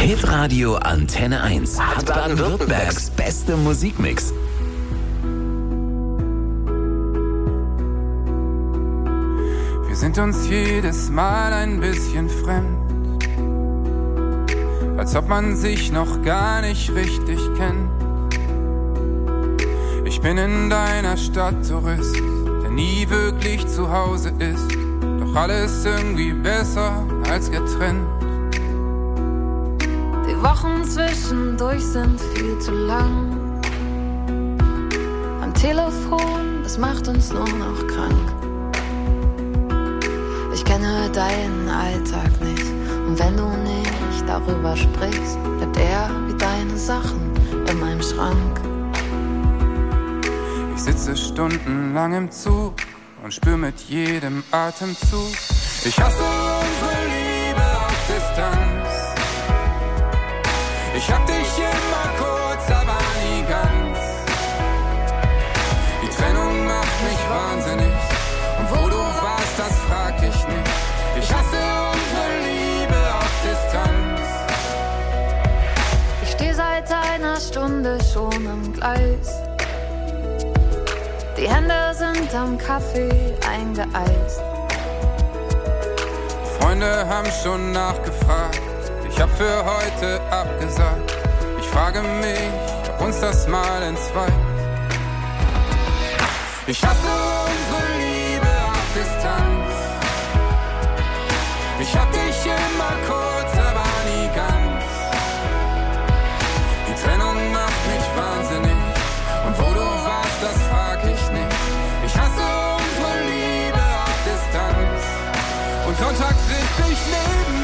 Hitradio Antenne 1 hat Baden-Württembergs beste Musikmix. Wir sind uns jedes Mal ein bisschen fremd, als ob man sich noch gar nicht richtig kennt. Ich bin in deiner Stadt Tourist, der nie wirklich zu Hause ist, doch alles irgendwie besser als getrennt. Die Wochen zwischendurch sind viel zu lang. Am Telefon, das macht uns nur noch krank. Ich kenne deinen Alltag nicht, und wenn du nicht darüber sprichst, bleibt er wie deine Sachen in meinem Schrank. Ich sitze stundenlang im Zug und spür mit jedem Atemzug: ich hasse unsere Liebe auf Distanz. Ich hab dich immer kurz, aber nie ganz. Die Trennung macht mich wahnsinnig, und wo du warst, das frag ich nicht. Ich hasse unsere Liebe auf Distanz. Ich steh seit einer Stunde schon am Gleis. Die Hände sind am Kaffee eingeeist. Die Freunde haben schon nachgefragt, ich hab für heute abgesagt. Ich frage mich, ob uns das mal entzweit. Ich hasse unsere Liebe auf Distanz. Ich hab dich immer kurz, aber nie ganz. Die Trennung macht mich wahnsinnig, und wo du warst, das frag ich nicht. Ich hasse unsere Liebe auf Distanz, und sonntags sitz ich neben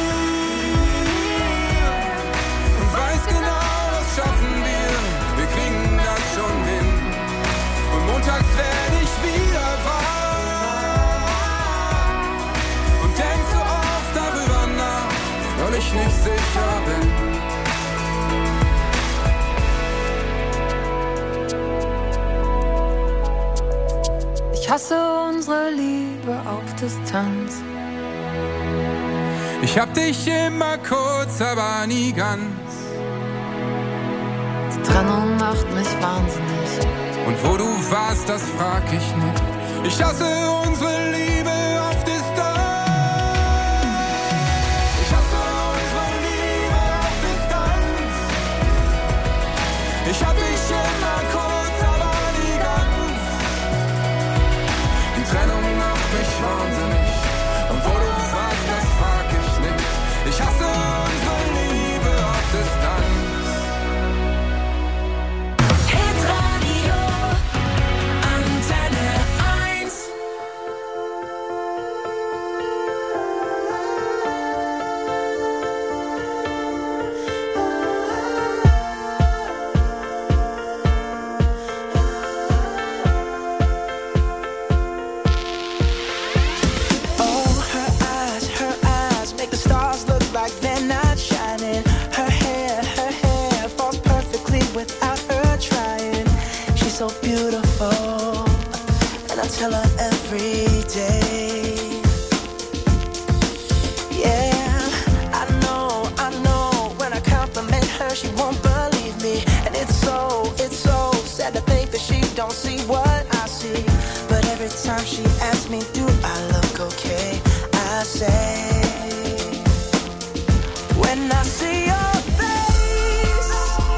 dir und weiß genau, das schaffen wir. Wir kriegen das schon hin, und montags werd ich wieder wach und denk so oft darüber nach, weil ich nicht sicher bin. Ich hasse unsere Liebe auf Distanz. Ich hab dich immer kurz, aber nie ganz. Die Trennung macht mich wahnsinnig. Und wo du warst, das frag ich nicht. Ich hasse unsere Liebe auf Distanz. Ich hasse unsere Liebe auf Distanz. Ich hab dich immer kurz, aber nie ganz. Die Trennung macht mich wahnsinnig, und wo du warst, das frag ich nicht. Ich hasse unsere Liebe auf Distanz. Hitradio Antenne 1. Oh, her eyes make the stars look like they're not shining. Her hair falls perfectly without her trying. She's so beautiful, and I tell her every day. Yeah, I know, when I compliment her, she won't believe me. And it's so sad to think that she don't see what I see. But every time she asks me, do I look okay? I say, when I see your face,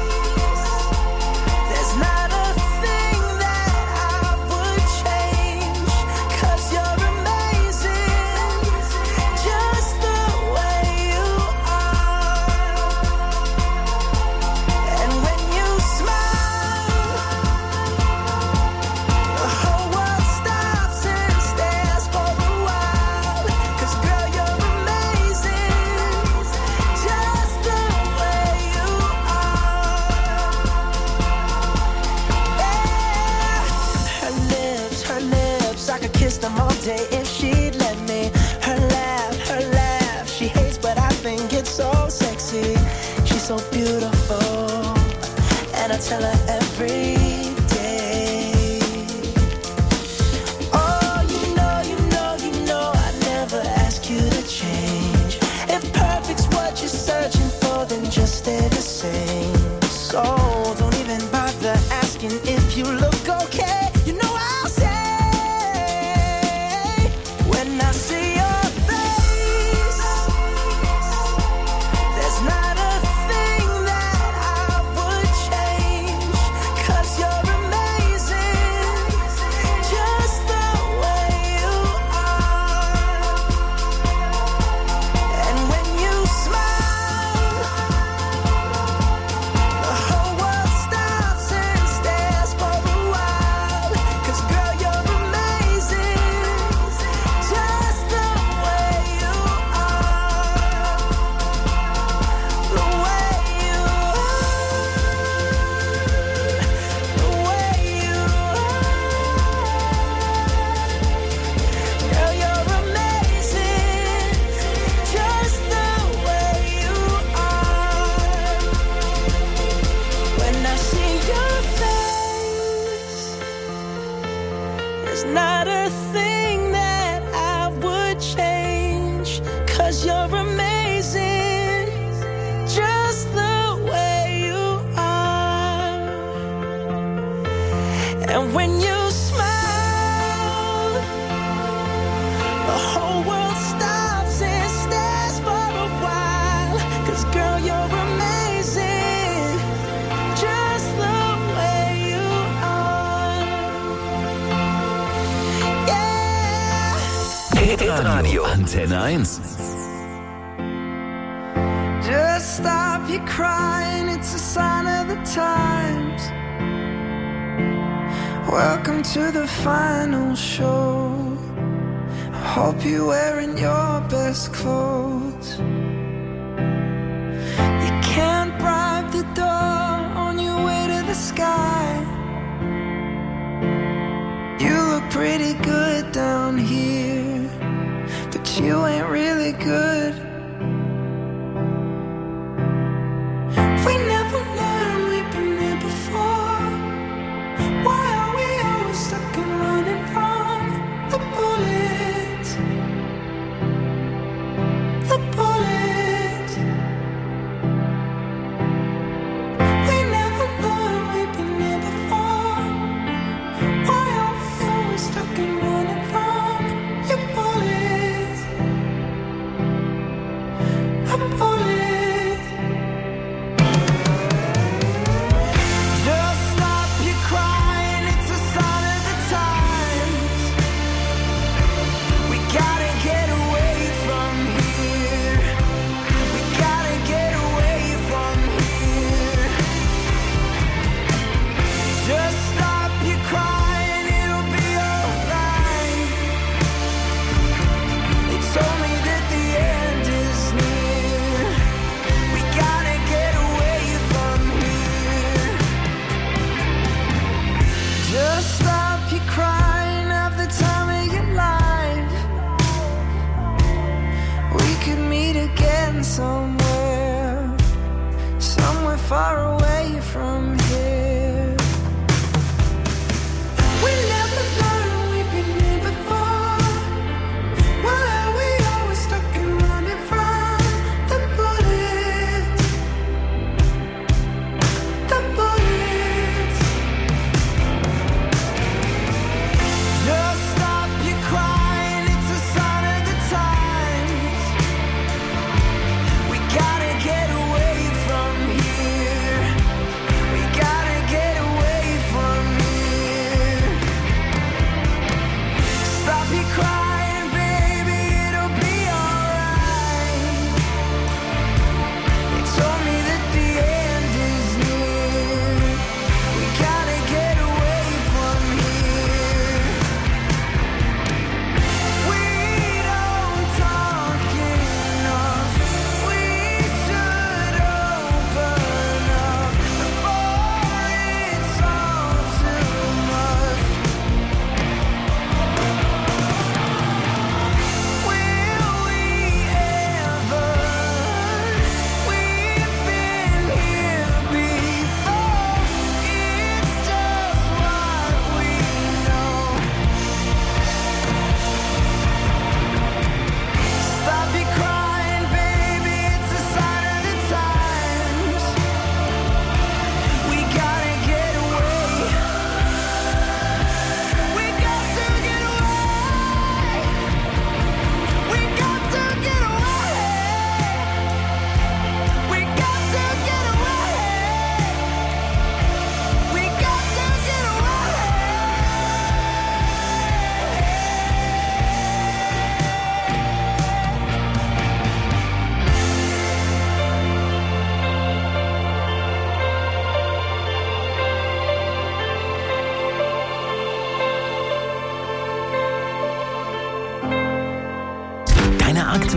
there's not a thing that I would change. 'Cause you're amazing, just the way you are. And when you smile, the whole world stops and stares for a while. 'Cause girl, you're amazing, just the way you are. Yeah. Her lips, I could kiss them all day if she'd let me. Her laugh, she hates, but I think it's so sexy. She's so beautiful, and I tell her every day. Oh, you know, I never ask you to change. If perfect's what you're searching for, then just stay the same. So don't even bother asking if you look okay. You know I'll say when I see your face, there's not a thing that I would change, 'cause you're amazing, just the way you are. And when you smile, the whole world stops and stares for a while. 'Cause girl, you're amazing, just the way you are. The way you are. The way you are. Girl, you're amazing, just the way you are. When I see your face, there's not a thing that I would change, 'cause you're amazing, just the way you are. And when you smile, the whole world stops and stares for a while. 'Cause girl, you're amazing, just the way you are. Yeah. Hitradio Antenne 1. Just stop your crying, it's a sign of the times. Welcome to the final show. I hope you're wearing your best clothes. You can't bribe the door on your way to the sky. You look pretty good down here, but you ain't really good. We never learned, we've been here before. Why are we always stuck and running from the bullets? The bullets. We never learned, we've been here before. Why are we always stuck and running from your bullets? The bullets. Just stop your crying, it's a sign of the times. We gotta get away from here. We gotta get away from here. Just stop your crying, it'll be alright. They told me that the end is near. We gotta get away from here. Just stop your crying, have the time of your life. We could meet again somewhere, somewhere far away from here. We never learned, we've been here before. Why are we always stuck and running from the bullets? The bullets. Just stop your crying, it's a sign of the times. We gotta get away from here. We gotta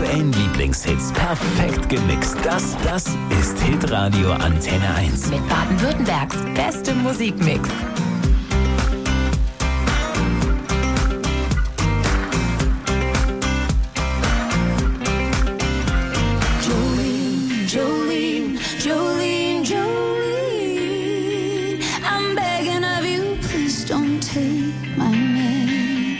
aktuellen Lieblingshits perfekt gemixt. Das ist Hitradio Antenne 1. Mit Baden-Württembergs bestem Musikmix. Jolene, Jolene, Jolene, I'm begging of you, please don't take my man.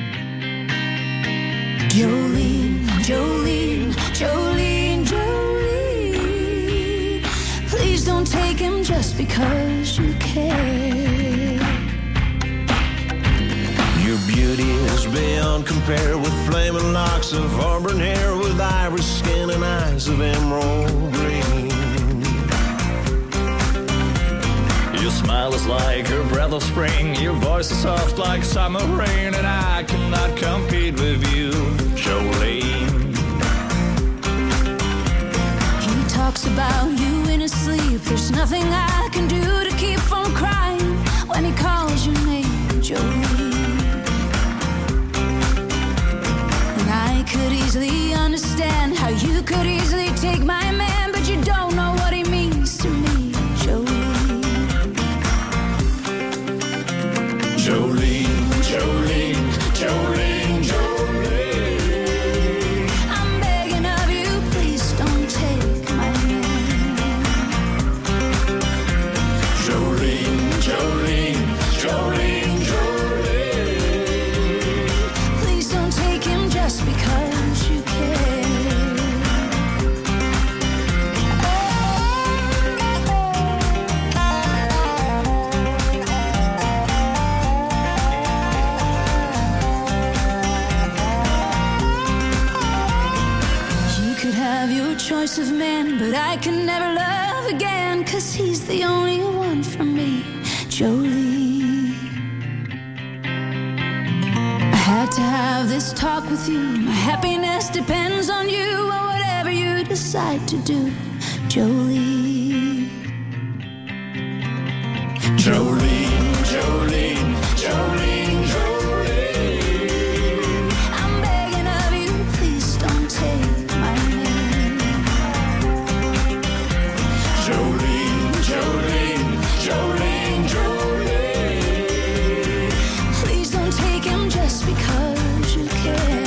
Jolene, Jolene, Jolene, Jolene, please don't take him just because you care. Your beauty is beyond compare, with flaming locks of auburn hair, with iris skin and eyes of emerald green. Your smile is like a breath of spring, your voice is soft like summer rain, and I cannot compete with you, Jolene. He talks about you in his sleep. There's nothing I can do to keep from crying when he calls your name, Jolene. I could easily understand how you could easily take my man, but you don't know what he means to me, Jolene. Jolene, Jolene, Jolene, Jolene, I'm begging of you, please don't take my man. Jolene, Jolene, Jolene, Jolene, Please don't take him just because you care. You could have your choice of man, but I can never love again, 'cause he's the only one for me, Jolene. I had to have this talk with you. My happiness depends on you, or whatever you decide to do, Jolene. Jolene, Jolene, Jolene, Jolene, I'm begging of you, please don't take my man. Jolene, Jolene, Jolene, Jolene, Please don't take him just because you care.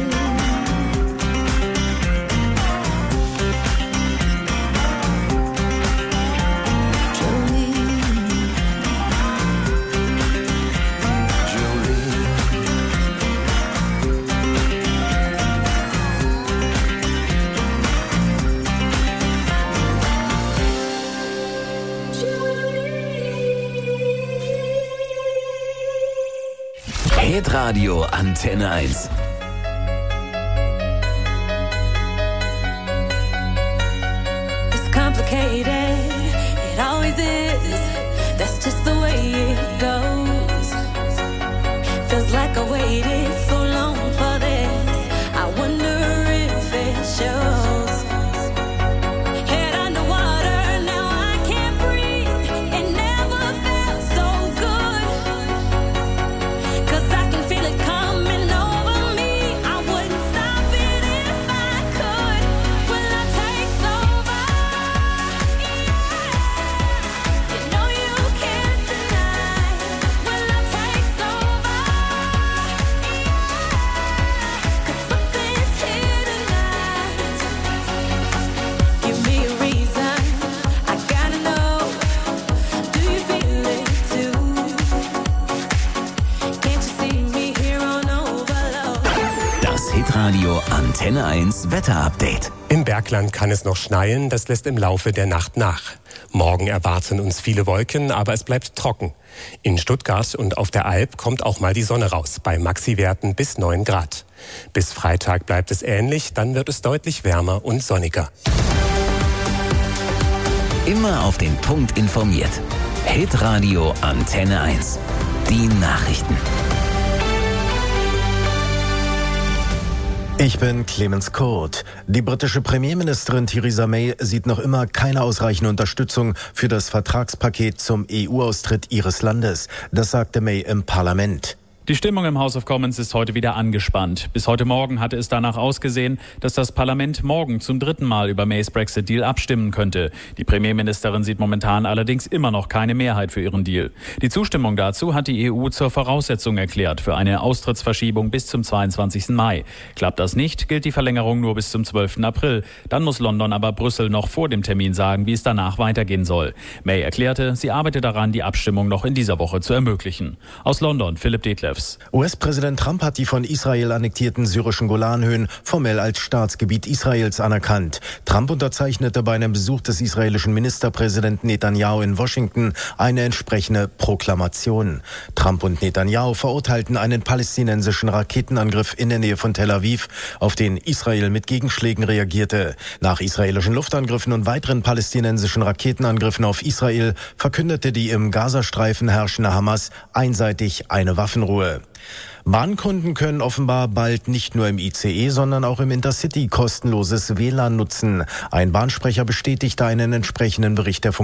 Hitradio Antenne 1. It's complicated, it always is. That's just the way it goes. Feels like I waited so long for this. I wonder if it shows. Head underwater, now I can't breathe. It never felt so good. 'Cause I can feel it coming over me. I wouldn't stop it if I could. Will I take over? You know you can't deny. Will I take over? 'Cause something's here tonight. Give me a reason, I gotta know. Do you feel it too? Can't you see me here on overload? Das Hitradio Antenne 1 Wetterupdate. Im Bergland kann es noch schneien, das lässt im Laufe der Nacht nach. Morgen erwarten uns viele Wolken, aber es bleibt trocken. In Stuttgart und auf der Alp kommt auch mal die Sonne raus, bei Maxi-Werten bis 9 Grad. Bis Freitag bleibt es ähnlich, dann wird es deutlich wärmer und sonniger. Immer auf den Punkt informiert. Hitradio Antenne 1. Die Nachrichten. Ich bin Clemens Kurt. Die britische Premierministerin Theresa May sieht noch immer keine ausreichende Unterstützung für das Vertragspaket zum EU-Austritt ihres Landes. Das sagte May im Parlament. Die Stimmung im House of Commons ist heute wieder angespannt. Bis heute Morgen hatte es danach ausgesehen, dass das Parlament morgen zum 3. Mal über Mays Brexit-Deal abstimmen könnte. Die Premierministerin sieht momentan allerdings immer noch keine Mehrheit für ihren Deal. Die Zustimmung dazu hat die EU zur Voraussetzung erklärt für eine Austrittsverschiebung bis zum 22. Mai. Klappt das nicht, gilt die Verlängerung nur bis zum 12. April. Dann muss London aber Brüssel noch vor dem Termin sagen, wie es danach weitergehen soll. May erklärte, sie arbeite daran, die Abstimmung noch in dieser Woche zu ermöglichen. Aus London, Philipp Detlefs. US-Präsident Trump hat die von Israel annektierten syrischen Golanhöhen formell als Staatsgebiet Israels anerkannt. Trump unterzeichnete bei einem Besuch des israelischen Ministerpräsidenten Netanyahu in Washington eine entsprechende Proklamation. Trump und Netanyahu verurteilten einen palästinensischen Raketenangriff in der Nähe von Tel Aviv, auf den Israel mit Gegenschlägen reagierte. Nach israelischen Luftangriffen und weiteren palästinensischen Raketenangriffen auf Israel verkündete die im Gazastreifen herrschende Hamas einseitig eine Waffenruhe. Bahnkunden können offenbar bald nicht nur im ICE, sondern auch im Intercity kostenloses WLAN nutzen. Ein Bahnsprecher bestätigte einen entsprechenden Bericht der